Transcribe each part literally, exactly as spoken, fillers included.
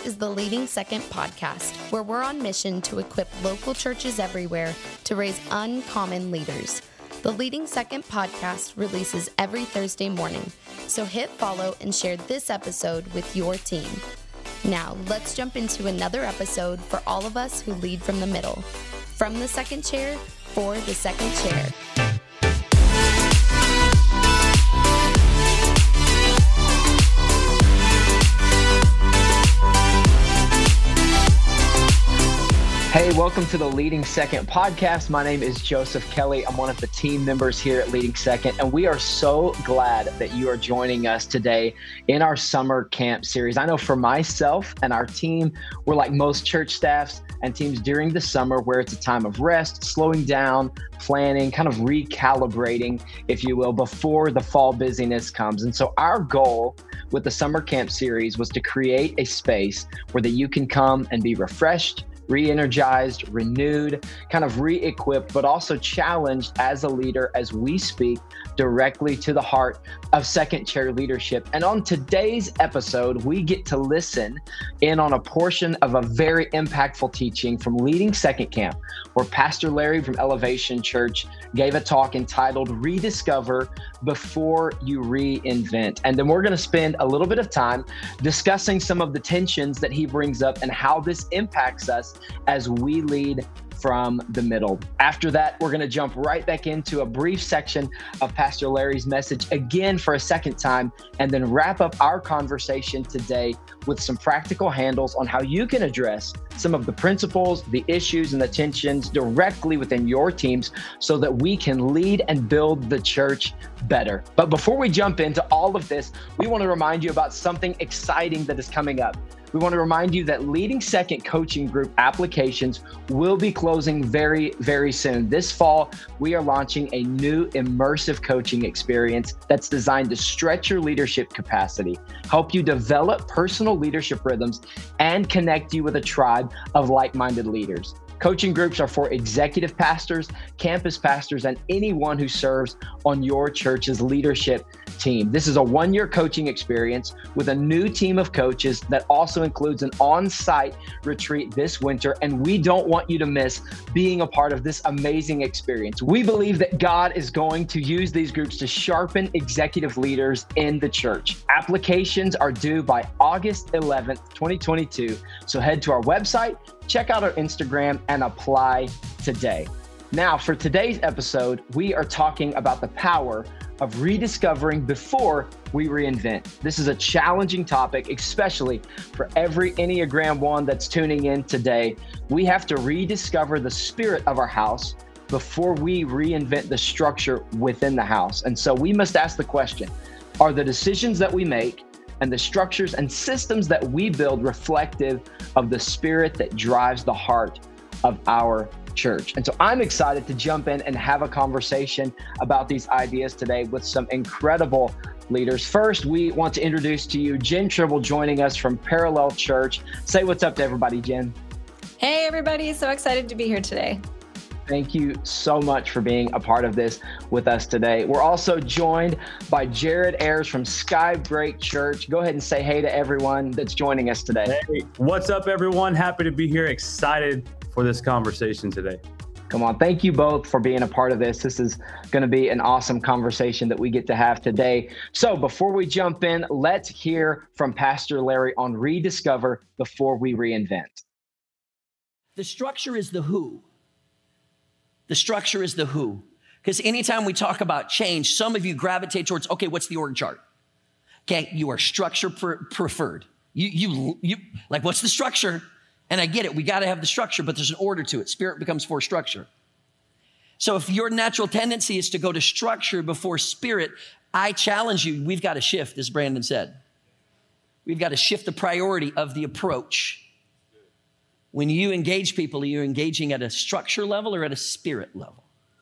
is the Leading Second podcast, where we're on mission to equip local churches everywhere to raise uncommon leaders. The Leading Second podcast releases every Thursday morning, so hit follow and share this episode with your team. Now, let's jump into another episode for all of us who lead from the middle. From the second chair, for the second chair. Hey, welcome to the Leading Second podcast. My name is Joseph Kelly. I'm one of the team members here at Leading Second, and we are so glad that you are joining us today in our summer camp series. I know for myself and our team, we're like most church staffs and teams during the summer where it's a time of rest, slowing down, planning, kind of recalibrating, if you will, before the fall busyness comes. And so our goal with the summer camp series was to create a space where that you can come and be refreshed, re-energized, renewed, kind of re-equipped, but also challenged as a leader as we speak directly to the heart of second chair leadership. And on today's episode, we get to listen in on a portion of a very impactful teaching from Leading Second Camp, where Pastor Larry from Elevation Church gave a talk entitled Rediscover Before You Reinvent. And then we're going to spend a little bit of time discussing some of the tensions that he brings up and how this impacts us as we lead from the middle. After that, we're going to jump right back into a brief section of Pastor Larry's message again for a second time, and then wrap up our conversation today with some practical handles on how you can address some of the principles, the issues, and the tensions directly within your teams so that we can lead and build the church better. But before we jump into all of this, we want to remind you about something exciting that is coming up. We want to remind you that Leading Second coaching group applications will be closing very, very soon. This fall, we are launching a new immersive coaching experience that's designed to stretch your leadership capacity, help you develop personal leadership rhythms, and connect you with a tribe of like-minded leaders. Coaching groups are for executive pastors, campus pastors, and anyone who serves on your church's leadership team. This is a one-year coaching experience with a new team of coaches that also includes an on-site retreat this winter, and we don't want you to miss being a part of this amazing experience. We believe that God is going to use these groups to sharpen executive leaders in the church. Applications are due by August eleventh, twenty twenty-two, so head to our website, check out our Instagram, and apply today. Now, for today's episode, we are talking about the power of rediscovering before we reinvent. This is a challenging topic, especially for every Enneagram one that's tuning in today. We have to rediscover the spirit of our house before we reinvent the structure within the house. And so we must ask the question, are the decisions that we make and the structures and systems that we build reflective of the spirit that drives the heart of our church? And so I'm excited to jump in and have a conversation about these ideas today with some incredible leaders. First, we want to introduce to you Jen Tribble joining us from Parallel Church. Say what's up to everybody, Jen. Hey, everybody. So excited to be here today. Thank you so much for being a part of this with us today. We're also joined by Jared Ayers from Skybreak Church. Go ahead and say hey to everyone that's joining us today. Hey, what's up, everyone? Happy to be here. Excited for this conversation today. Come on. Thank you both for being a part of this. This is going to be an awesome conversation that we get to have today. So before we jump in, let's hear from Pastor Larry on Rediscover Before We Reinvent. The structure is the who. The structure is the who. Because anytime we talk about change, some of you gravitate towards, okay, what's the org chart? Okay, you are structure pre- preferred. You, you, you, like, what's the structure? And I get it, we got to have the structure, but there's an order to it. Spirit becomes for structure. So if your natural tendency is to go to structure before spirit, I challenge you, we've got to shift, as Brandon said. We've got to shift the priority of the approach. When you engage people, are you engaging at a structure level or at a spirit level?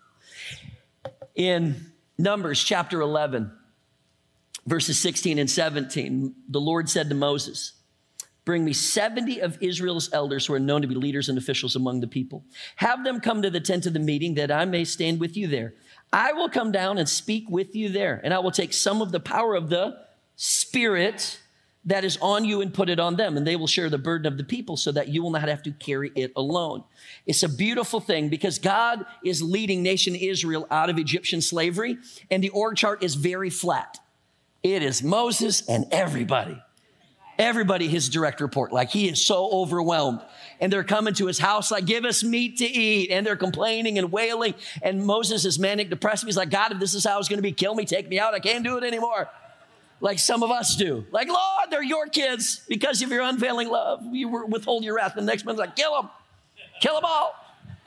In Numbers chapter eleven, verses sixteen and seventeen, the Lord said to Moses, bring me seventy of Israel's elders who are known to be leaders and officials among the people. Have them come to the tent of the meeting that I may stand with you there. I will come down and speak with you there, and I will take some of the power of the Spirit that is on you and put it on them, and they will share the burden of the people so that you will not have to carry it alone. It's a beautiful thing because God is leading nation Israel out of Egyptian slavery, and the org chart is very flat. It is Moses and everybody. Everybody his direct report. Like he is so overwhelmed. And they're coming to his house like, give us meat to eat. And they're complaining and wailing. And Moses is manic depressive. He's like, God, if this is how it's going to be, kill me, take me out. I can't do it anymore. Like some of us do. Like, Lord, they're your kids. Because of your unfailing love, you withhold your wrath. The next man's like, kill them. Kill them all.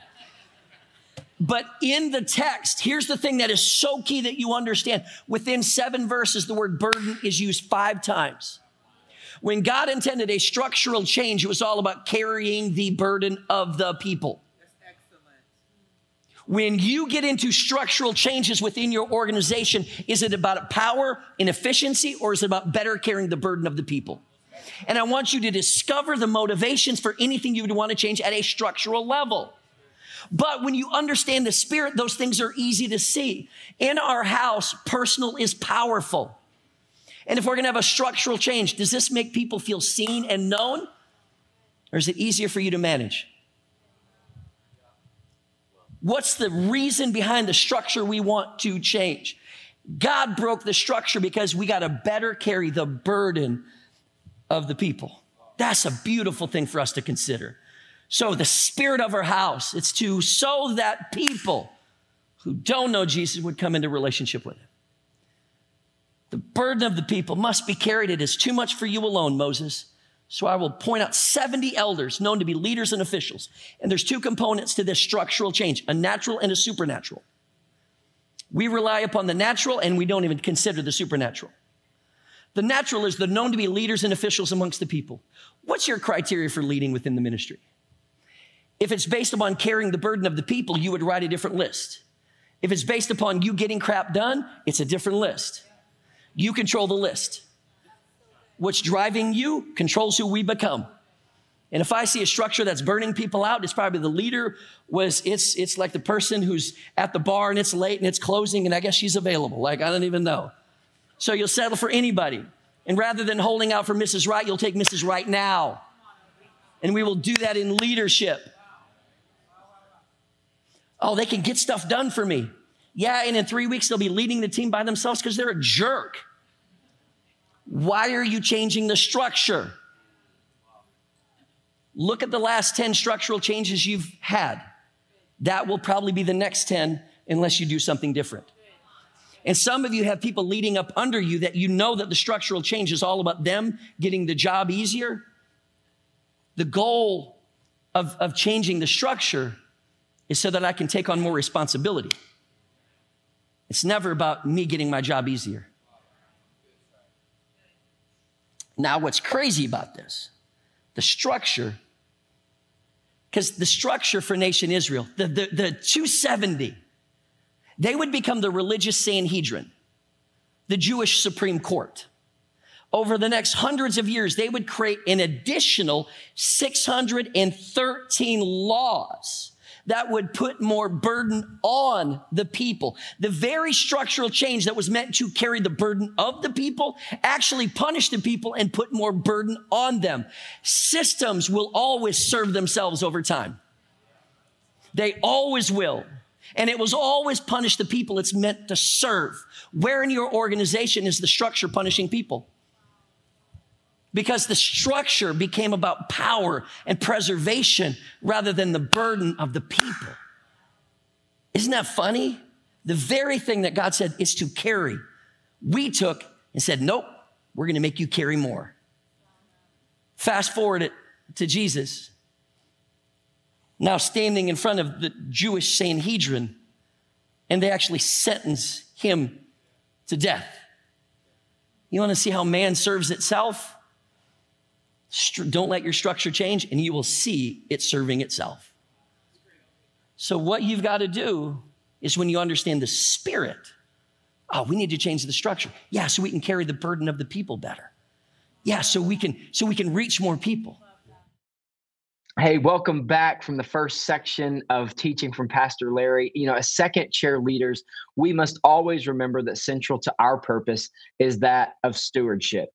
But in the text, here's the thing that is so key that you understand. Within seven verses, the word burden is used five times. When God intended a structural change, it was all about carrying the burden of the people. That's excellent. When you get into structural changes within your organization, is it about power and efficiency, or is it about better carrying the burden of the people? And I want you to discover the motivations for anything you would want to change at a structural level. But when you understand the Spirit, those things are easy to see. In our house, personal is powerful. And if we're going to have a structural change, does this make people feel seen and known? Or is it easier for you to manage? What's the reason behind the structure we want to change? God broke the structure because we got to better carry the burden of the people. That's a beautiful thing for us to consider. So the spirit of our house, it's to so that people who don't know Jesus would come into relationship with him. The burden of the people must be carried. It is too much for you alone, Moses. So I will point out seventy elders known to be leaders and officials. And there's two components to this structural change, a natural and a supernatural. We rely upon the natural and we don't even consider the supernatural. The natural is the known to be leaders and officials amongst the people. What's your criteria for leading within the ministry? If it's based upon carrying the burden of the people, you would write a different list. If it's based upon you getting crap done, it's a different list. You control the list. What's driving you controls who we become. And if I see a structure that's burning people out, it's probably the leader was, it's, it's like the person who's at the bar and it's late and it's closing and I guess she's available. Like, I don't even know. So you'll settle for anybody. And rather than holding out for Missus Right, you'll take Missus Right now. And we will do that in leadership. Oh, they can get stuff done for me. Yeah, and in three weeks, they'll be leading the team by themselves because they're a jerk. Why are you changing the structure? Look at the last ten structural changes you've had. That will probably be the next ten unless you do something different. And some of you have people leading up under you that you know that the structural change is all about them getting the job easier. The goal of, of changing the structure is so that I can take on more responsibility. It's never about me getting my job easier. Now, what's crazy about this, the structure, because the structure for nation Israel, the, the, the two seventy, they would become the religious Sanhedrin, the Jewish Supreme Court. Over the next hundreds of years, they would create an additional six hundred thirteen laws that would put more burden on the people. The very structural change that was meant to carry the burden of the people actually punished the people and put more burden on them. Systems will always serve themselves over time. They always will. And it was always punish the people it's meant to serve. Where in your organization is the structure punishing people? Because the structure became about power and preservation rather than the burden of the people. Isn't that funny? The very thing that God said is to carry, we took and said, nope, we're going to make you carry more. Fast forward it to Jesus. Now standing in front of the Jewish Sanhedrin, and they actually sentence him to death. You want to see how man serves itself? Don't let your structure change, and you will see it serving itself. So what you've got to do is when you understand the spirit, oh, we need to change the structure. Yeah, so we can carry the burden of the people better. Yeah, so we can so we can reach more people. Hey, welcome back from the first section of teaching from Pastor Larry. You know, as second chair leaders, we must always remember that central to our purpose is that of stewardship.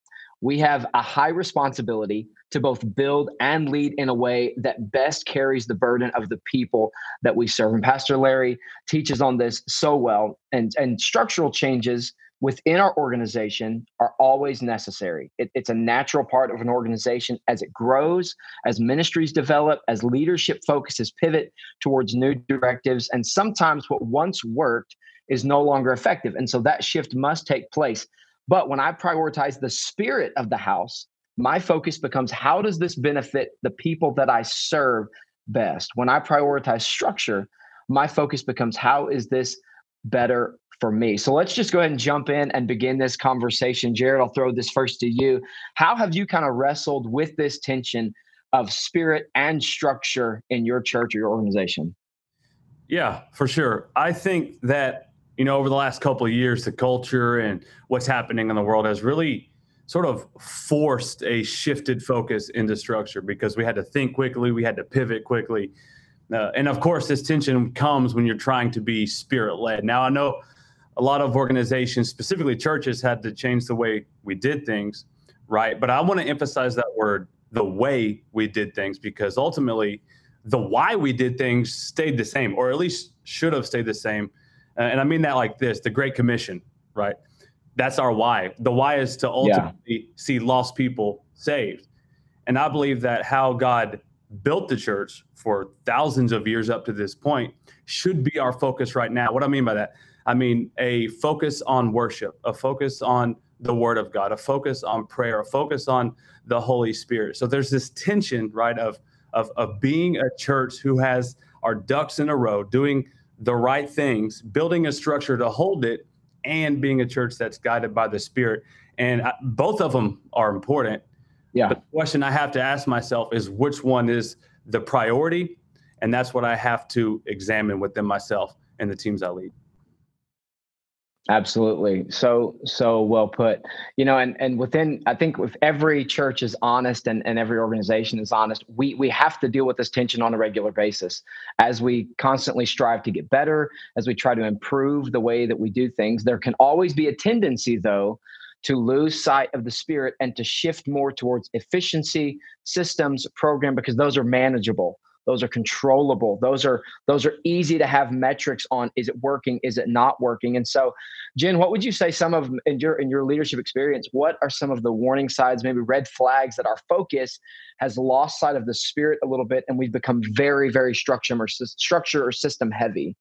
We have a high responsibility to both build and lead in a way that best carries the burden of the people that we serve. And Pastor Larry teaches on this so well. And, and structural changes within our organization are always necessary. It, it's a natural part of an organization as it grows, as ministries develop, as leadership focuses pivot towards new directives. And sometimes what once worked is no longer effective. And so that shift must take place. But when I prioritize the spirit of the house, my focus becomes, how does this benefit the people that I serve best? When I prioritize structure, my focus becomes, how is this better for me? So let's just go ahead and jump in and begin this conversation. Jared, I'll throw this first to you. How have you kind of wrestled with this tension of spirit and structure in your church or your organization? Yeah, for sure. I think that, you know, over the last couple of years, the culture and what's happening in the world has really sort of forced a shifted focus into structure, because we had to think quickly, we had to pivot quickly. Uh, and of course, this tension comes when you're trying to be spirit-led. Now, I know a lot of organizations, specifically churches, had to change the way we did things, right? But I want to emphasize that word, the way we did things, because ultimately the why we did things stayed the same, or at least should have stayed the same. Uh, and I mean that like this, the Great Commission, right? That's our why. The why is to ultimately yeah. see lost people saved. And I believe that how God built the church for thousands of years up to this point should be our focus right now. What do I mean by that? I mean a focus on worship, a focus on the Word of God, a focus on prayer, a focus on the Holy Spirit. So there's this tension, right, of of of being a church who has our ducks in a row, doing the right things, building a structure to hold it, and being a church that's guided by the Spirit. And I, both of them are important. Yeah. The question I have to ask myself is, which one is the priority? And that's what I have to examine within myself and the teams I lead. Absolutely. So, so well put. You know, and, and within, I think if every church is honest and, and every organization is honest, we we have to deal with this tension on a regular basis as we constantly strive to get better, as we try to improve the way that we do things. There can always be a tendency, though, to lose sight of the Spirit and to shift more towards efficiency, systems, program, because those are manageable. Those are controllable. Those are those are easy to have metrics on. Is it working? Is it not working? And so, Jen, what would you say some of in your in your leadership experience, what are some of the warning signs, maybe red flags that our focus has lost sight of the Spirit a little bit, and we've become very, very structure or structure or system heavy?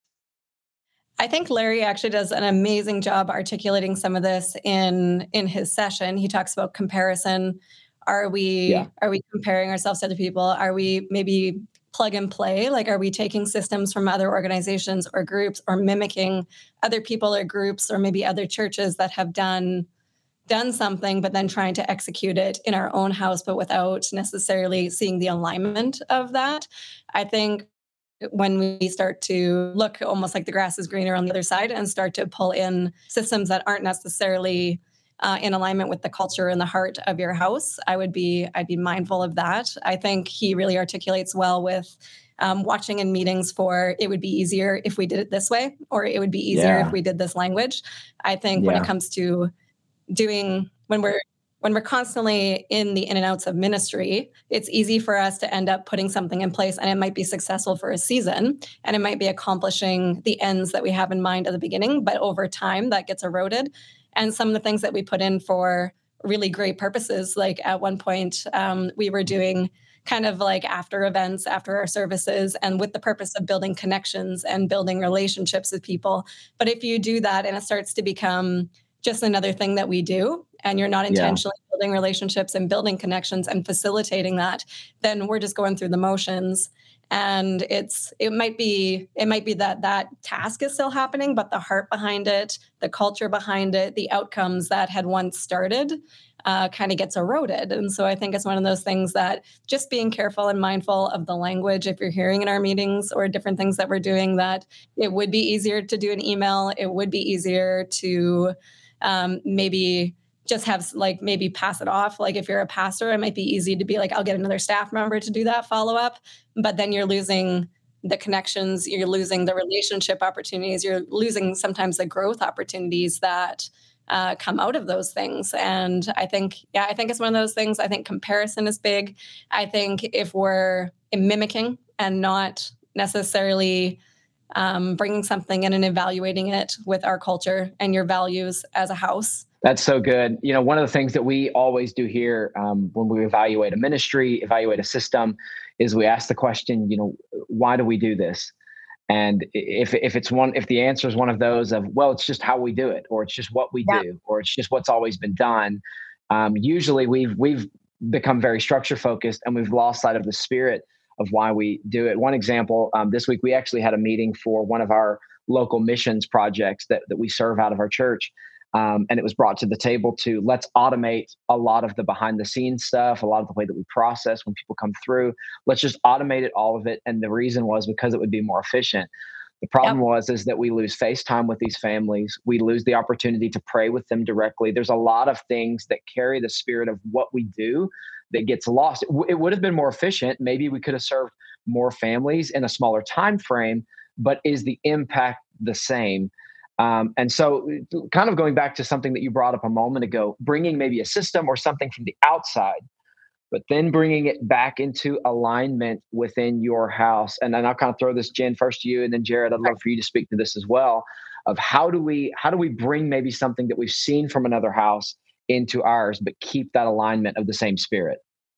I think Larry actually does an amazing job articulating some of this in in his session. He talks about comparison. Are we yeah. are we comparing ourselves to other people? Are we maybe plug and play? Like, are we taking systems from other organizations or groups, or mimicking other people or groups, or maybe other churches that have done done something, but then trying to execute it in our own house, but without necessarily seeing the alignment of that? I think when we start to look almost like the grass is greener on the other side and start to pull in systems that aren't necessarily Uh, in alignment with the culture and the heart of your house, I would be, I'd be mindful of that. I think he really articulates well with um, watching in meetings for, it would be easier if we did it this way, or it would be easier yeah. if we did this language. I think yeah. when it comes to doing, when we're, when we're constantly in the in and outs of ministry, it's easy for us to end up putting something in place, and it might be successful for a season, and it might be accomplishing the ends that we have in mind at the beginning, but over time that gets eroded. And some of the things that we put in for really great purposes, like at one point um, we were doing kind of like after events, after our services, and with the purpose of building connections and building relationships with people. But if you do that and it starts to become just another thing that we do, and you're not intentionally yeah. building relationships and building connections and facilitating that, then we're just going through the motions. And it's it might be it might be that that task is still happening, but the heart behind it, the culture behind it, the outcomes that had once started uh, kind of gets eroded. And so I think it's one of those things that just being careful and mindful of the language, if you're hearing in our meetings or different things that we're doing, that it would be easier to do an email. It would be easier to um, maybe just have like maybe pass it off. Like if you're a pastor, it might be easy to be like, I'll get another staff member to do that follow-up. But then you're losing the connections, you're losing the relationship opportunities, you're losing sometimes the growth opportunities that uh, come out of those things. And I think, yeah, I think it's one of those things. I think comparison is big. I think if we're mimicking and not necessarily um, bringing something in and evaluating it with our culture and your values as a house. That's so good. You know, one of the things that we always do here um, when we evaluate a ministry, evaluate a system, is we ask the question, you know, why do we do this? And if if it's one, if the answer is one of those of, well, it's just how we do it, or it's just what we Yeah. do, or it's just what's always been done. Um, usually we've we've become very structure focused, and we've lost sight of the spirit of why we do it. One example, um, this week we actually had a meeting for one of our local missions projects that that we serve out of our church. Um, and it was brought to the table to let's automate a lot of the behind the scenes stuff, a lot of the way that we process when people come through. Let's just automate it, all of it. And the reason was because it would be more efficient. The problem yep. was is that we lose face time with these families. We lose the opportunity to pray with them directly. There's a lot of things that carry the spirit of what we do that gets lost. It, w- it would have been more efficient. Maybe we could have served more families in a smaller time frame, but is the impact the same? Um, and so kind of going back to something that you brought up a moment ago, bringing maybe a system or something from the outside, but then bringing it back into alignment within your house. And then I'll kind of throw this, Jen, first to you, and then Jared, I'd love for you to speak to this as well, of how do we, how do we bring maybe something that we've seen from another house into ours, but keep that alignment of the same spirit?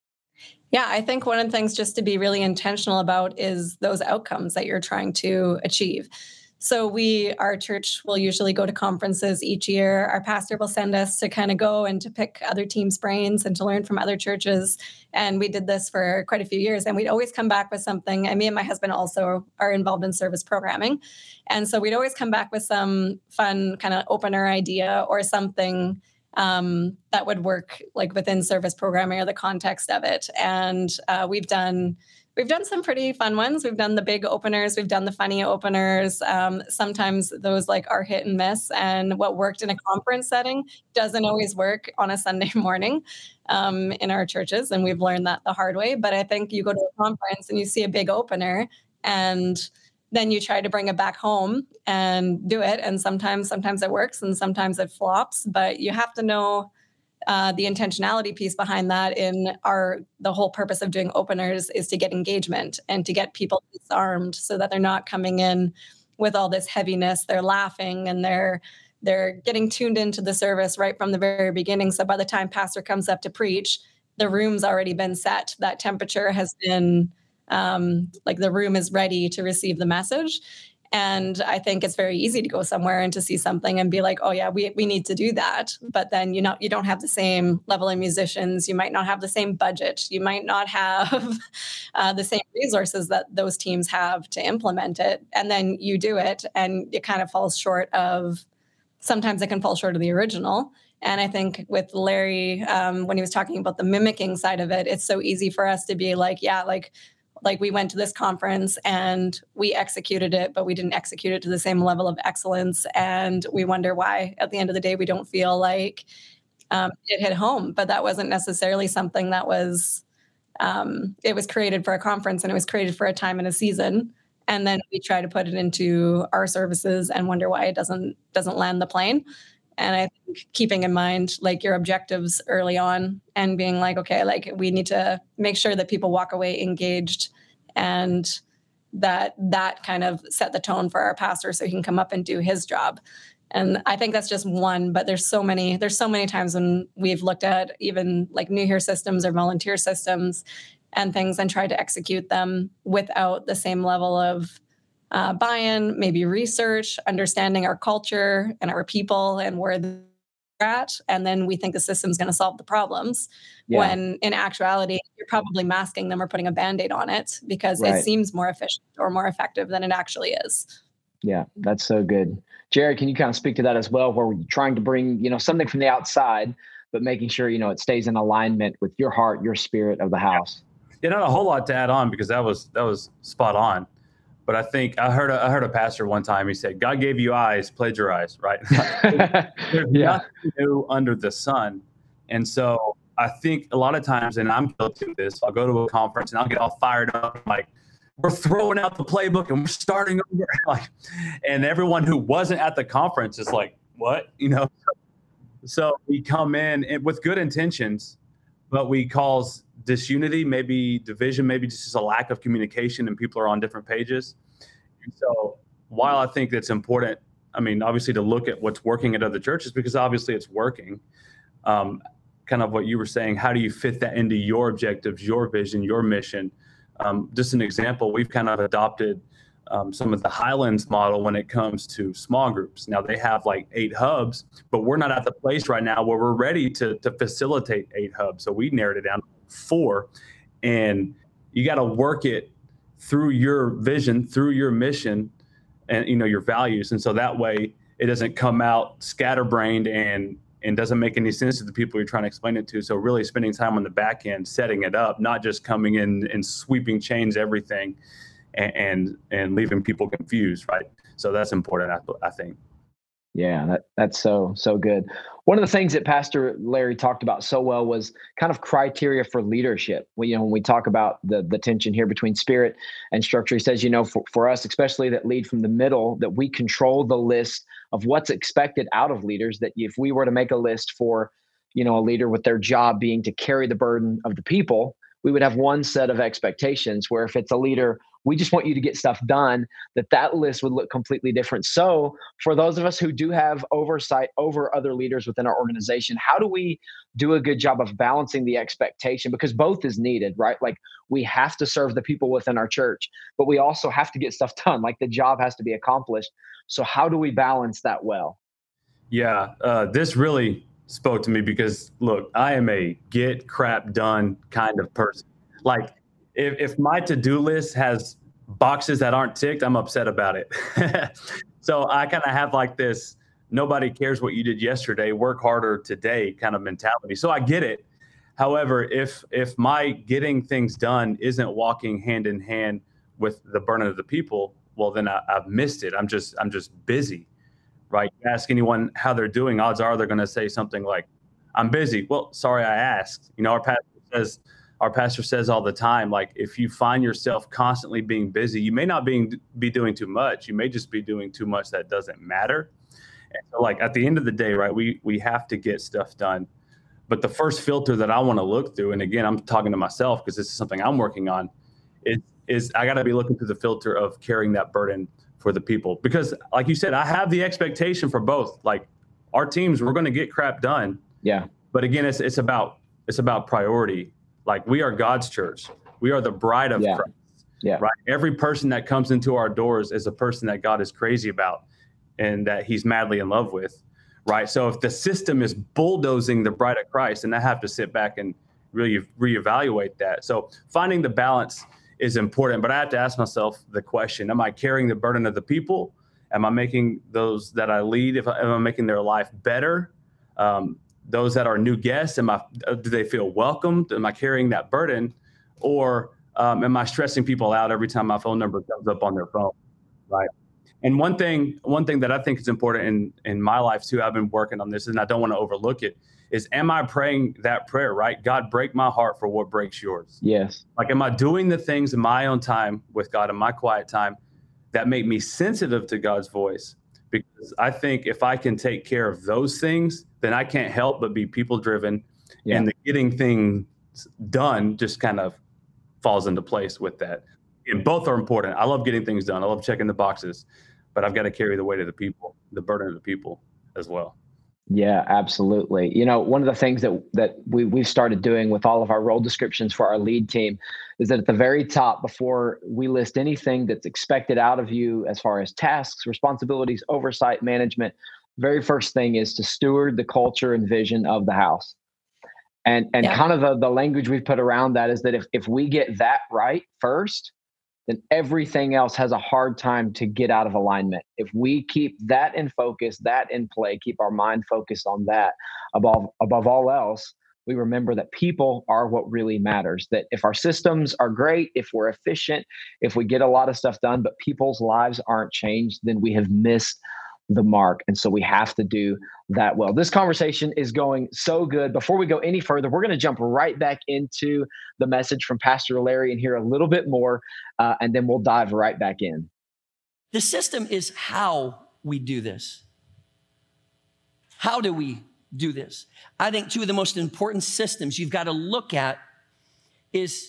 Yeah, I think one of the things just to be really intentional about is those outcomes that you're trying to achieve. So we, our church will usually go to conferences each year. Our pastor will send us to kind of go and to pick other teams' brains and to learn from other churches. And we did this for quite a few years. And we'd always come back with something. And me and my husband also are involved in service programming. And so we'd always come back with some fun kind of opener idea or something um, that would work like within service programming or the context of it. And uh, we've done We've done some pretty fun ones. We've done the big openers. We've done the funny openers. Um, sometimes those like are hit and miss. And what worked in a conference setting doesn't always work on a Sunday morning um, in our churches. And we've learned that the hard way. But I think you go to a conference and you see a big opener and then you try to bring it back home and do it. And sometimes, sometimes it works and sometimes it flops. But you have to know Uh, the intentionality piece behind that. In our, the whole purpose of doing openers is to get engagement and to get people disarmed so that they're not coming in with all this heaviness. They're laughing and they're they're getting tuned into the service right from the very beginning. So by the time pastor comes up to preach, the room's already been set. That temperature has been um, like the room is ready to receive the message. And I think it's very easy to go somewhere and to see something and be like, oh yeah, we we need to do that. But then you know you don't have the same level of musicians. You might not have the same budget. You might not have uh, the same resources that those teams have to implement it. And then you do it and it kind of falls short of, sometimes it can fall short of the original. And I think with Larry, um, when he was talking about the mimicking side of it, it's so easy for us to be like, yeah, like, Like we went to this conference and we executed it, but we didn't execute it to the same level of excellence. And we wonder why at the end of the day, we don't feel like um, it hit home. But that wasn't necessarily something that was, um, it was created for a conference and it was created for a time and a season. And then we try to put it into our services and wonder why it doesn't doesn't land the plane. And I think keeping in mind like your objectives early on and being like, okay, like we need to make sure that people walk away engaged and that that kind of set the tone for our pastor so he can come up and do his job. And I think that's just one, but there's so many, there's so many times when we've looked at even like New Here systems or volunteer systems and things and tried to execute them without the same level of Uh, buy-in, maybe research, understanding our culture and our people and where they're at. And then we think the system's going to solve the problems. Yeah. When in actuality, you're probably masking them or putting a Band-Aid on it because right. It seems more efficient or more effective than it actually is. Yeah, that's so good. Jared, can you kind of speak to that as well, where we're trying to bring, you know, something from the outside, but making sure, you know, it stays in alignment with your heart, your spirit of the house? Yeah, not a whole lot to add on because that was, that was spot on. But I think I heard a, I heard a pastor one time, he said, God gave you eyes, plagiarize, right? There's yeah. nothing new under the sun. And so I think a lot of times, and I'm guilty of this, I'll go to a conference and I'll get all fired up, like, we're throwing out the playbook and we're starting over. Like, and everyone who wasn't at the conference is like, what? You know, So we come in with good intentions, but we cause disunity, maybe division, maybe just a lack of communication, and people are on different pages. And so while I think it's important, I mean, obviously to look at what's working at other churches, because obviously it's working, um, kind of what you were saying, how do you fit that into your objectives, your vision, your mission? Um, just an example, we've kind of adopted um, some of the Highlands model when it comes to small groups. Now they have like eight hubs, but we're not at the place right now where we're ready to, to facilitate eight hubs. So we narrowed it down to four, and you got to work it through your vision, through your mission, and you know your values. And so that way it doesn't come out scatterbrained and and doesn't make any sense to the people you're trying to explain it to. So really spending time on the back end, setting it up, not just coming in and sweeping chains everything and and, and leaving people confused, right? So that's important, I, I think. Yeah, that, that's so, so good. One of the things that Pastor Larry talked about so well was kind of criteria for leadership. We, you know, when we talk about the the tension here between spirit and structure, he says, you know, for, for us, especially that lead from the middle, that we control the list of what's expected out of leaders, that if we were to make a list for, you know, a leader with their job being to carry the burden of the people, we would have one set of expectations, where if it's a leader, we just want you to get stuff done, that that list would look completely different. So for those of us who do have oversight over other leaders within our organization, how do we do a good job of balancing the expectation? Because both is needed, right? Like we have to serve the people within our church, but we also have to get stuff done. Like the job has to be accomplished. So how do we balance that well? Yeah, uh, this really spoke to me because look, I am a get crap done kind of person. Like, If, if my to-do list has boxes that aren't ticked, I'm upset about it. So I kind of have like this, nobody cares what you did yesterday, work harder today kind of mentality. So I get it. However, if if my getting things done isn't walking hand in hand with the burden of the people, well, then I, I've missed it. I'm just I'm just busy, right? You ask anyone how they're doing, odds are they're going to say something like, I'm busy. Well, sorry, I asked. You know, our pastor says, Our pastor says all the time, like, if you find yourself constantly being busy, you may not being, be doing too much. You may just be doing too much that doesn't matter. And so, like, at the end of the day, right, we we have to get stuff done. But the first filter that I want to look through, and again, I'm talking to myself because this is something I'm working on, is, is I got to be looking through the filter of carrying that burden for the people. Because, like you said, I have the expectation for both. Like, our teams, we're going to get crap done. Yeah. But again, it's it's about it's about priority. Like, we are God's church. We are the bride of yeah. Christ. Yeah. Right. Every person that comes into our doors is a person that God is crazy about and that he's madly in love with. Right. So if the system is bulldozing the bride of Christ, then I have to sit back and really reevaluate that. So finding the balance is important. But I have to ask myself the question, am I carrying the burden of the people? Am I making those that I lead, if I, am I making their life better? Um, those that are new guests, am I, do they feel welcomed? Am I carrying that burden? Or um, am I stressing people out every time my phone number comes up on their phone? Right. And one thing, one thing that I think is important in, in my life too, I've been working on this and I don't want to overlook it, is am I praying that prayer, right? God, break my heart for what breaks yours. Yes. Like, am I doing the things in my own time with God, in my quiet time, that make me sensitive to God's voice? Because I think if I can take care of those things, then I can't help but be people driven. Yeah. And the getting things done just kind of falls into place with that. And both are important. I love getting things done. I love checking the boxes, but I've got to carry the weight of the people, the burden of the people as well. Yeah, absolutely. You know, one of the things that that we, we've started doing with all of our role descriptions for our lead team is that at the very top, before we list anything that's expected out of you as far as tasks, responsibilities, oversight, management, very first thing is to steward the culture and vision of the house. And and yeah. kind of the, the language we've put around that is that if, if we get that right first, then everything else has a hard time to get out of alignment. If we keep that in focus, that in play, keep our mind focused on that above above all else, we remember that people are what really matters. That if our systems are great, if we're efficient, if we get a lot of stuff done, but people's lives aren't changed, then we have missed the mark. And so we have to do that well. This conversation is going so good. Before we go any further, we're going to jump right back into the message from Pastor Larry and hear a little bit more, uh, and then we'll dive right back in. The system is how we do this. How do we do this. I think two of the most important systems you've got to look at is,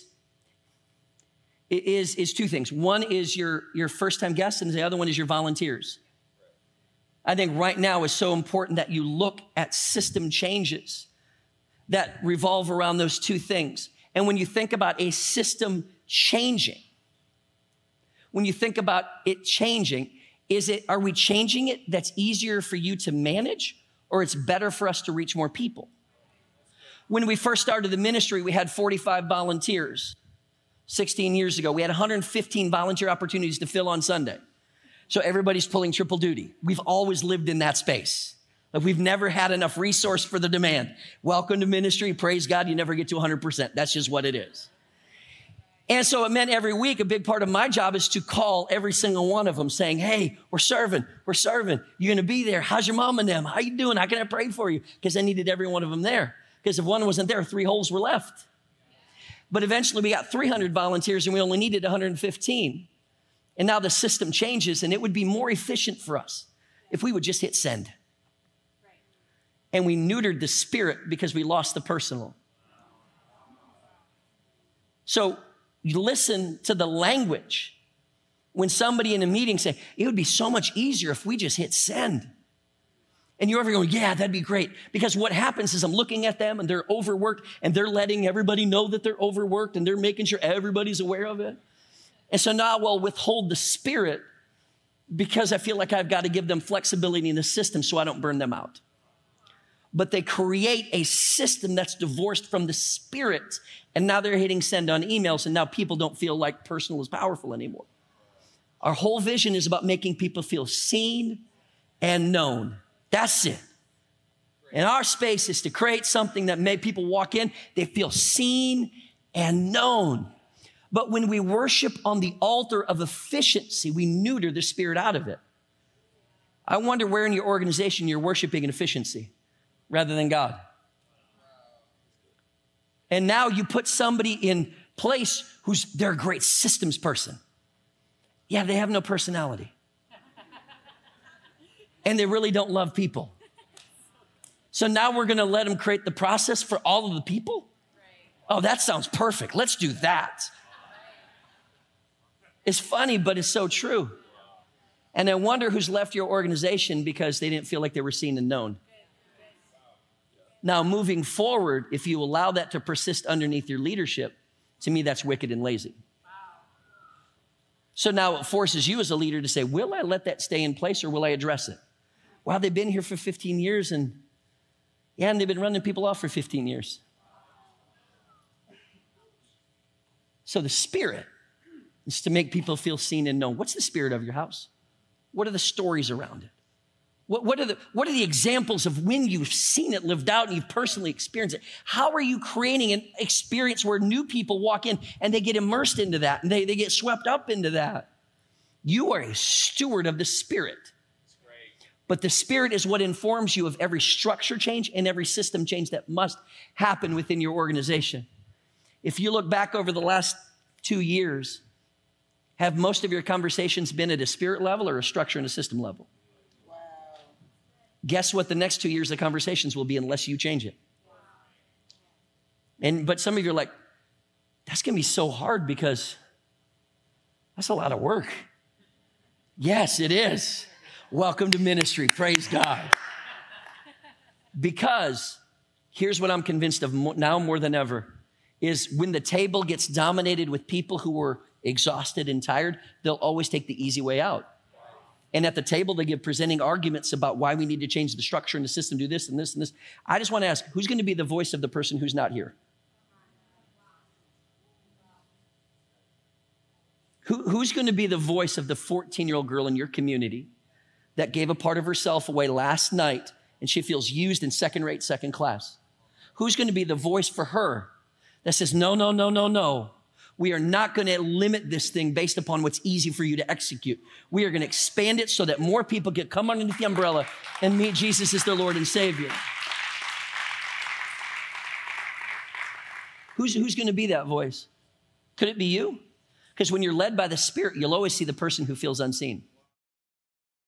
is, is two things. One is your, your first-time guests, and the other one is your volunteers. I think right now is so important that you look at system changes that revolve around those two things. And when you think about a system changing, when you think about it changing, is it, are we changing it that's easier for you to manage, or it's better for us to reach more people? When we first started the ministry, we had forty-five volunteers. sixteen years ago, we had one hundred fifteen volunteer opportunities to fill on Sunday. So everybody's pulling triple duty. We've always lived in that space. Like we've never had enough resource for the demand. Welcome to ministry. Praise God, you never get to one hundred percent. That's just what it is. And so it meant every week, a big part of my job is to call every single one of them saying, hey, we're serving, we're serving. You're going to be there. How's your mom and them? How you doing? How can I pray for you? Because I needed every one of them there. Because if one wasn't there, three holes were left. But eventually we got three hundred volunteers and we only needed one hundred fifteen. And now the system changes, and it would be more efficient for us if we would just hit send. And we neutered the spirit because we lost the personal. So you listen to the language when somebody in a meeting say, it would be so much easier if we just hit send. And you're over going, yeah, that'd be great. Because what happens is I'm looking at them and they're overworked and they're letting everybody know that they're overworked and they're making sure everybody's aware of it. And so now I'll withhold the spirit because I feel like I've got to give them flexibility in the system so I don't burn them out. But they create a system that's divorced from the spirit. And now they're hitting send on emails, and now people don't feel like personal is powerful anymore. Our whole vision is about making people feel seen and known. That's it. And our space is to create something that made people walk in, they feel seen and known. But when we worship on the altar of efficiency, we neuter the spirit out of it. I wonder where in your organization you're worshiping in efficiency rather than God. And now you put somebody in place who's, they're a great systems person. Yeah, they have no personality. And they really don't love people. So now we're going to let them create the process for all of the people? Oh, that sounds perfect. Let's do that. It's funny, but it's so true. And I wonder who's left your organization because they didn't feel like they were seen and known. Now, moving forward, if you allow that to persist underneath your leadership, to me, that's wicked and lazy. So now it forces you as a leader to say, will I let that stay in place or will I address it? Wow, they've been here for fifteen years and yeah, and they've been running people off for fifteen years. So the spirit is to make people feel seen and known. What's the spirit of your house? What are the stories around it? What, what, are the, what are the examples of when you've seen it lived out and you've personally experienced it? How are you creating an experience where new people walk in and they get immersed into that and they, they get swept up into that? You are a steward of the spirit. But the spirit is what informs you of every structure change and every system change that must happen within your organization. If you look back over the last two years, have most of your conversations been at a spirit level or a structure and a system level? Wow. Guess what the next two years of conversations will be unless you change it. And but some of you are like, that's gonna be so hard because that's a lot of work. Yes, it is. Welcome to ministry, praise God. Because here's what I'm convinced of now more than ever, is when the table gets dominated with people who are exhausted and tired, they'll always take the easy way out. And at the table, they give presenting arguments about why we need to change the structure and the system, do this and this and this. I just want to ask, who's going to be the voice of the person who's not here? Who, who's going to be the voice of the fourteen-year-old girl in your community that gave a part of herself away last night and she feels used in second-rate, second class? Who's going to be the voice for her that says, no, no, no, no, no. We are not going to limit this thing based upon what's easy for you to execute. We are going to expand it so that more people can come underneath the umbrella and meet Jesus as their Lord and Savior. Who's, who's going to be that voice? Could it be you? Because when you're led by the Spirit, you'll always see the person who feels unseen.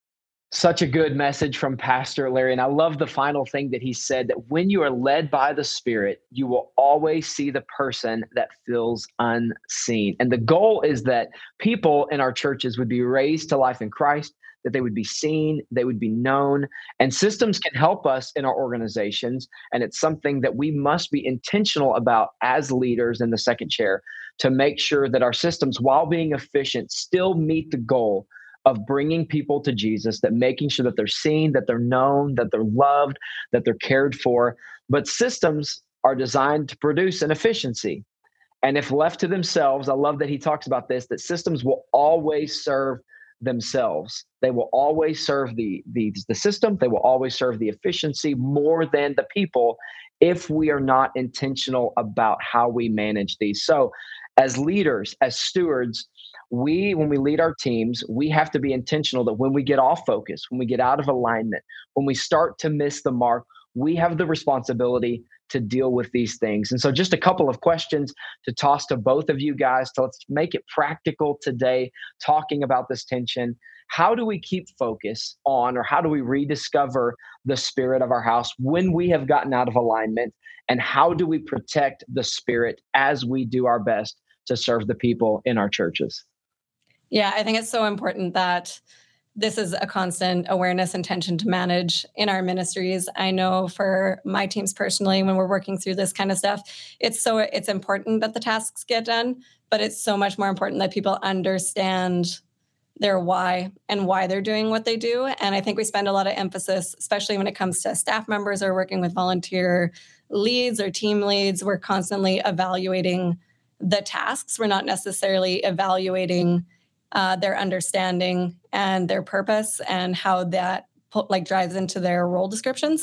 Such a good message from Pastor Larry. And I love the final thing that he said, that when you are led by the Spirit, you will always see the person that feels unseen. And the goal is that people in our churches would be raised to life in Christ, that they would be seen, they would be known. And systems can help us in our organizations. And it's something that we must be intentional about as leaders in the second chair, to make sure that our systems, while being efficient, still meet the goal of bringing people to Jesus, that making sure that they're seen, that they're known, that they're loved, that they're cared for. But systems are designed to produce an efficiency. And if left to themselves, I love that he talks about this, that systems will always serve themselves. They will always serve the, the, the system. They will always serve the efficiency more than the people, if we are not intentional about how we manage these. So as leaders, as stewards, we, when we lead our teams, we have to be intentional that when we get off focus, when we get out of alignment, when we start to miss the mark, we have the responsibility to deal with these things. And so just a couple of questions to toss to both of you guys. So let's make it practical today, talking about this tension. How do we keep focus on, or how do we rediscover the spirit of our house when we have gotten out of alignment? And how do we protect the spirit as we do our best to serve the people in our churches? Yeah, I think it's so important that this is a constant awareness and tension to manage in our ministries. I know for my teams personally, when we're working through this kind of stuff, it's so it's important that the tasks get done, but it's so much more important that people understand their why and why they're doing what they do. And I think we spend a lot of emphasis, especially when it comes to staff members or working with volunteer leads or team leads. We're constantly evaluating the tasks. We're not necessarily evaluating uh, their understanding and their purpose and how that like drives into their role descriptions.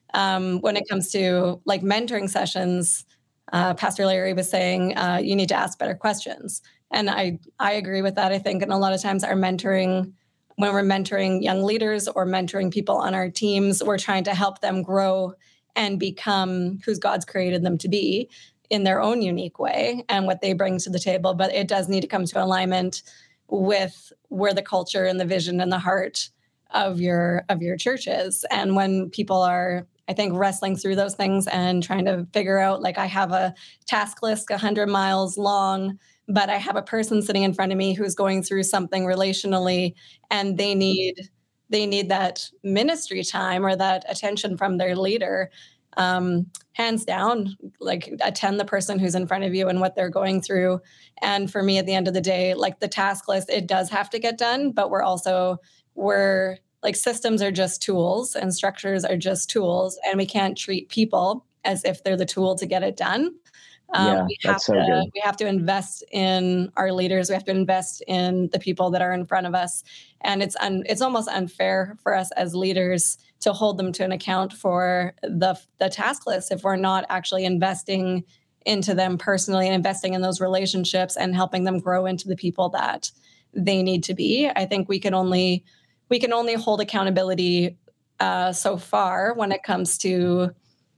Um, when it comes to like mentoring sessions, uh, Pastor Larry was saying uh, you need to ask better questions. And I, I agree with that. I think, and a lot of times our mentoring, when we're mentoring young leaders or mentoring people on our teams, we're trying to help them grow and become who God's created them to be in their own unique way and what they bring to the table. But it does need to come to alignment with where the culture and the vision and the heart of your of your church is. And when people are, I think, wrestling through those things and trying to figure out, like, I have a task list one hundred miles long, but I have a person sitting in front of me who's going through something relationally, and they need they need that ministry time or that attention from their leader. Um, hands down, like, attend the person who's in front of you and what they're going through. And for me, at the end of the day, like, the task list, it does have to get done, but we're also, we're like, systems are just tools and structures are just tools, and we can't treat people as if they're the tool to get it done. Um, yeah, we have that's so to, good. we have to invest in our leaders. We have to invest in the people that are in front of us. And it's un, it's almost unfair for us as leaders to hold them to an account for the, the task list if we're not actually investing into them personally and investing in those relationships and helping them grow into the people that they need to be. I think we can only, we can only hold accountability uh, so far when it comes to,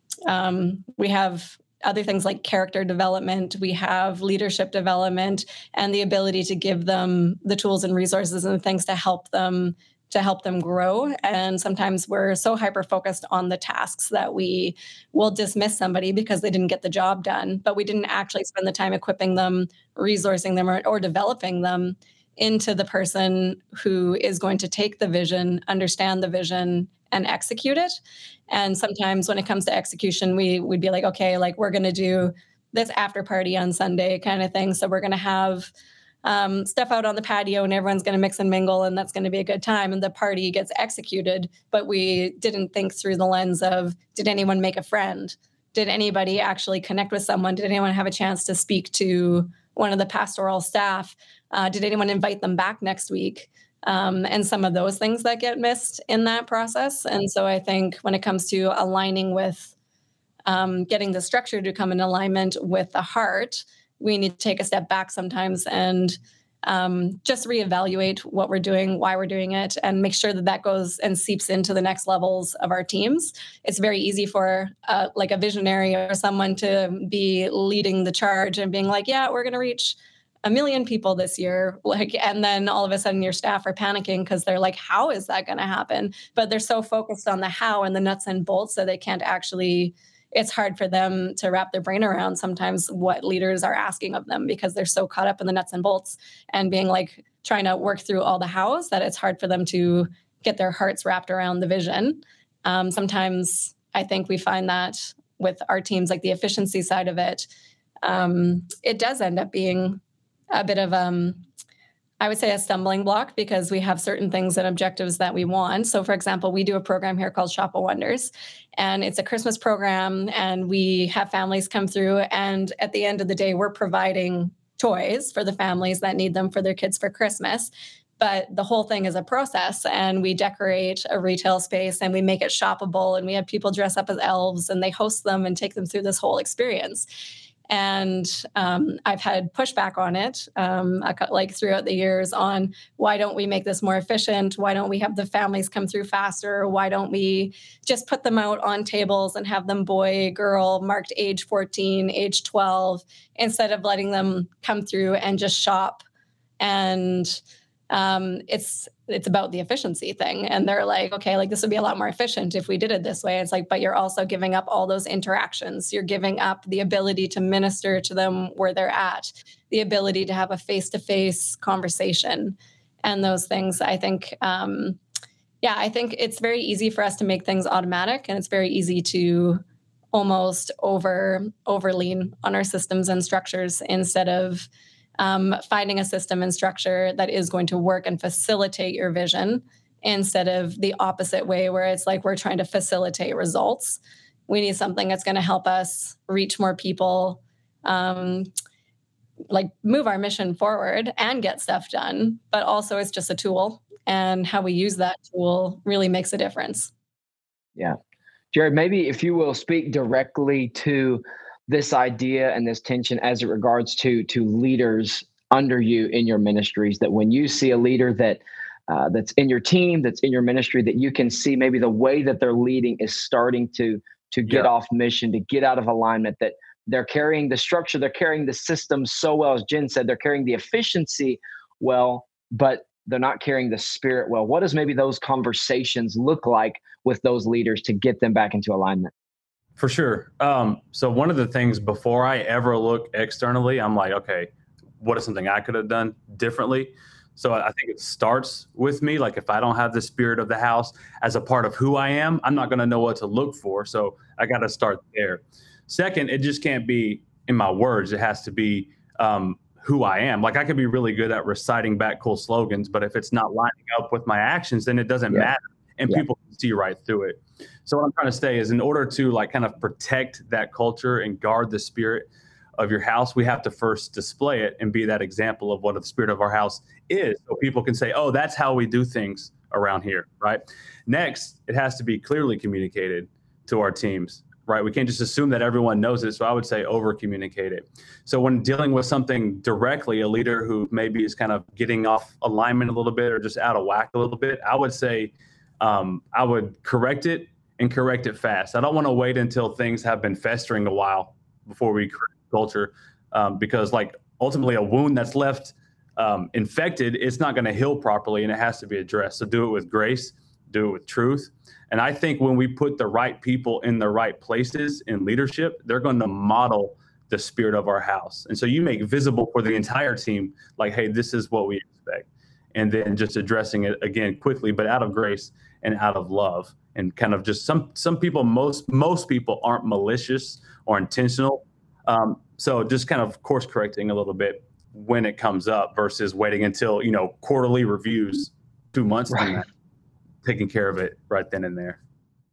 um, we have other things like character development, we have leadership development, and the ability to give them the tools and resources and things to help them to help them grow. And sometimes we're so hyper-focused on the tasks that we will dismiss somebody because they didn't get the job done, but we didn't actually spend the time equipping them, resourcing them, or, or developing them into the person who is going to take the vision, understand the vision, and execute it. And sometimes when it comes to execution, we would be like, okay, like, we're going to do this after party on Sunday kind of thing. So we're going to have um, stuff out on the patio and everyone's going to mix and mingle, and that's going to be a good time. And the party gets executed, but we didn't think through the lens of, did anyone make a friend? Did anybody actually connect with someone? Did anyone have a chance to speak to one of the pastoral staff? Uh, did anyone invite them back next week? Um, and some of those things that get missed in that process. And so I think when it comes to aligning with um, getting the structure to come in alignment with the heart, we need to take a step back sometimes and um, just reevaluate what we're doing, why we're doing it, and make sure that that goes and seeps into the next levels of our teams. It's very easy for uh, like a visionary or someone to be leading the charge and being like, yeah, we're going to reach a million people this year. Like, and then all of a sudden your staff are panicking because they're like, how is that going to happen? But they're so focused on the how and the nuts and bolts that they can't actually, it's hard for them to wrap their brain around sometimes what leaders are asking of them because they're so caught up in the nuts and bolts and being like trying to work through all the hows that it's hard for them to get their hearts wrapped around the vision. Um, sometimes I think we find that with our teams, like the efficiency side of it, um, it does end up being a bit of, um, I would say, a stumbling block because we have certain things and objectives that we want. So, for example, we do a program here called Shop of Wonders, and it's a Christmas program, and we have families come through, and at the end of the day, we're providing toys for the families that need them for their kids for Christmas. But the whole thing is a process, and we decorate a retail space and we make it shoppable, and we have people dress up as elves and they host them and take them through this whole experience. And um, I've had pushback on it, um, like throughout the years on why don't we make this more efficient? Why don't we have the families come through faster? Why don't we just put them out on tables and have them boy, girl, marked age fourteen, age twelve, instead of letting them come through and just shop? And Um, it's it's about the efficiency thing. And they're like, okay, like this would be a lot more efficient if we did it this way. It's like, but you're also giving up all those interactions. You're giving up the ability to minister to them where they're at, the ability to have a face-to-face conversation and those things. I think, um, yeah, I think it's very easy for us to make things automatic, and it's very easy to almost over over lean on our systems and structures instead of Um, finding a system and structure that is going to work and facilitate your vision instead of the opposite way where it's like we're trying to facilitate results. We need something that's going to help us reach more people, um, like move our mission forward and get stuff done. But also it's just a tool, and how we use that tool really makes a difference. Yeah. Jared, maybe if you will speak directly to this idea and this tension as it regards to to leaders under you in your ministries, that when you see a leader that uh, that's in your team, that's in your ministry, that you can see maybe the way that they're leading is starting to to get Yeah. off mission, to get out of alignment, that they're carrying the structure, they're carrying the system so well, as Jen said, they're carrying the efficiency well, but they're not carrying the spirit well. What does maybe those conversations look like with those leaders to get them back into alignment? For sure. Um, so one of the things before I ever look externally, I'm like, okay, what is something I could have done differently? So I think it starts with me. Like if I don't have the spirit of the house as a part of who I am, I'm not going to know what to look for. So I got to start there. Second, it just can't be in my words. It has to be um, who I am. Like I could be really good at reciting back cool slogans, but if it's not lining up with my actions, then it doesn't Yeah. matter. And Yeah. people can see right through it. So what I'm trying to say is, in order to like kind of protect that culture and guard the spirit of your house, we have to first display it and be that example of what the spirit of our house is. So people can say, oh, that's how we do things around here, right? Next, it has to be clearly communicated to our teams, right? We can't just assume that everyone knows it. So I would say over communicate it. So when dealing with something directly, a leader who maybe is kind of getting off alignment a little bit or just out of whack a little bit, I would say, Um, I would correct it and correct it fast. I don't want to wait until things have been festering a while before we correct culture, um, because like ultimately a wound that's left um, infected, it's not going to heal properly, and it has to be addressed. So do it with grace, do it with truth. And I think when we put the right people in the right places in leadership, they're going to model the spirit of our house. And so you make visible for the entire team, like, hey, this is what we expect. And then just addressing it again quickly, but out of grace and out of love, and kind of just some some people, most most people aren't malicious or intentional. Um, so just kind of course correcting a little bit when it comes up versus waiting until, you know, quarterly reviews, two months Right. from that, taking care of it right then and there.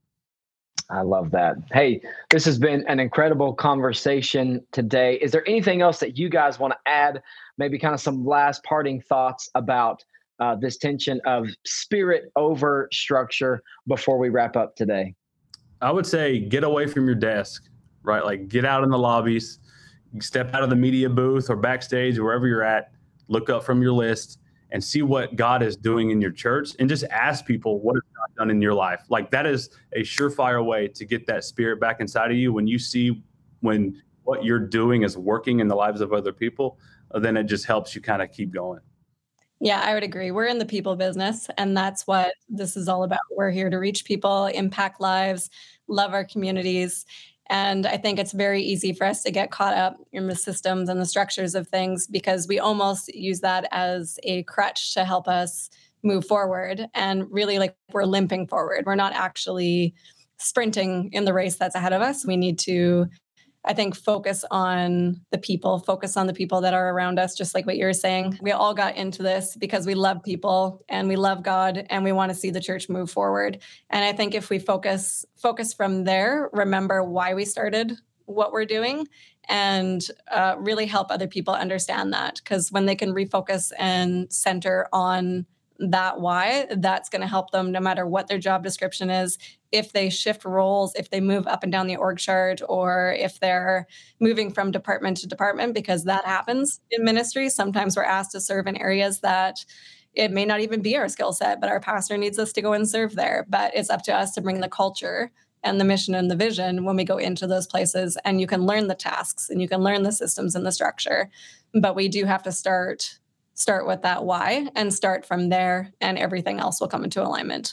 I love that. Hey, this has been an incredible conversation today. Is there anything else that you guys want to add? Maybe kind of some last parting thoughts about uh, this tension of spirit over structure before we wrap up today? I would say get away from your desk, right? Like get out in the lobbies, step out of the media booth or backstage or wherever you're at, look up from your list and see what God is doing in your church, and just ask people, what has God done in your life? Like that is a surefire way to get that spirit back inside of you. When you see when what you're doing is working in the lives of other people, then it just helps you kind of keep going. Yeah, I would agree. We're in the people business, and that's what this is all about. We're here to reach people, impact lives, love our communities. And I think it's very easy for us to get caught up in the systems and the structures of things because we almost use that as a crutch to help us move forward. And really, like, we're limping forward. We're not actually sprinting in the race that's ahead of us. We need to, I think, focus on the people, focus on the people that are around us, just like what you're saying. We all got into this because we love people and we love God and we want to see the church move forward. And I think if we focus focus from there, remember why we started what we're doing, and uh, really help other people understand that. Because when they can refocus and center on that why, that's going to help them no matter what their job description is. If they shift roles, if they move up and down the org chart, or if they're moving from department to department, because that happens in ministry. Sometimes we're asked to serve in areas that it may not even be our skill set, but our pastor needs us to go and serve there. But it's up to us to bring the culture and the mission and the vision when we go into those places. And you can learn the tasks and you can learn the systems and the structure. But we do have to start Start with that why and start from there, and everything else will come into alignment.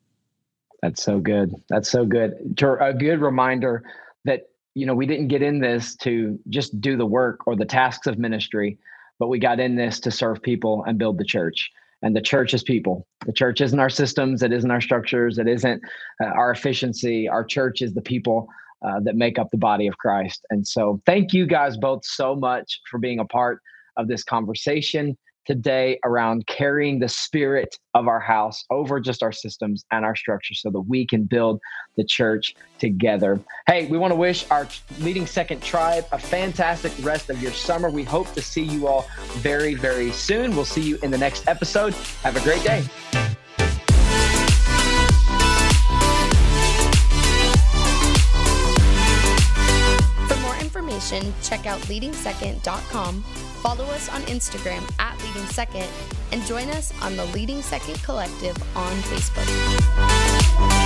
That's so good. That's so good. A good reminder that, you know, we didn't get in this to just do the work or the tasks of ministry, but we got in this to serve people and build the church. And the church is people. The church isn't our systems. It isn't our structures. It isn't uh, our efficiency. Our church is the people uh, that make up the body of Christ. And so thank you guys both so much for being a part of this conversation today around carrying the spirit of our house over just our systems and our structure so that we can build the church together. Hey, we want to wish our Leading Second tribe a fantastic rest of your summer. We hope to see you all very, very soon. We'll see you in the next episode. Have a great day. For more information, check out leading second dot com. Follow us on Instagram at Leading Second, and join us on the Leading Second Collective on Facebook.